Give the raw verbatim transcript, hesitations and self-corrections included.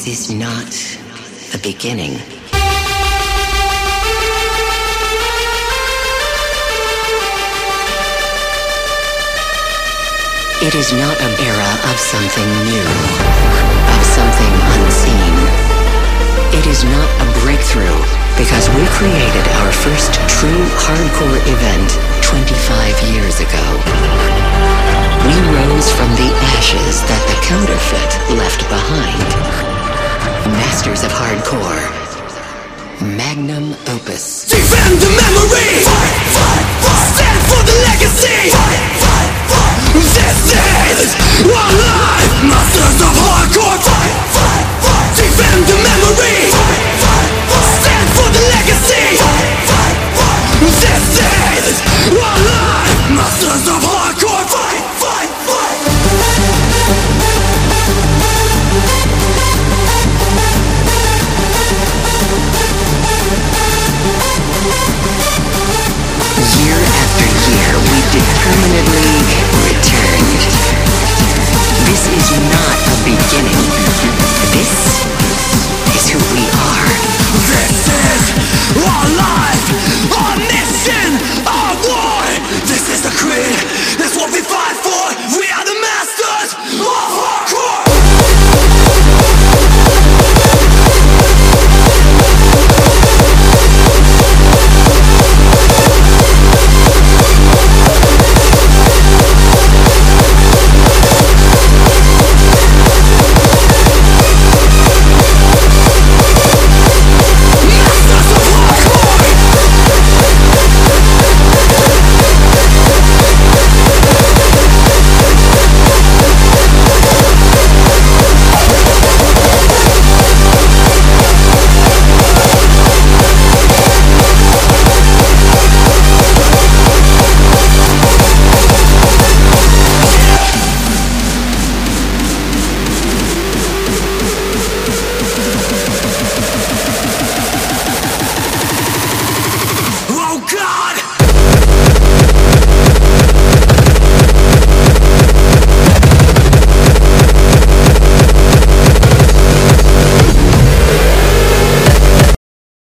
This is not the beginning. It is not an era of something new, of something unseen. It is not a breakthrough because we created our first true hardcore event twenty-five years ago. We rose from the ashes that the counterfeit left behind. Masters of hardcore. Magnum opus. Defend the memory! Fight, fight, fight. Stand for the legacy! Fight, fight, fight. This is our life! Masters of hardcore! Fight, fight, fight. Defend the memory! Fight, fight, fight. Stand for the legacy! Fight, fight, fight. This is our life! Masters of hardcore! Fight, fight, fight. Year after year, we determinedly returned. This is not a beginning. This is who we are. This is our life, our mission, our war. This is the creed, that's what we fight for. We are the masters of hardcore.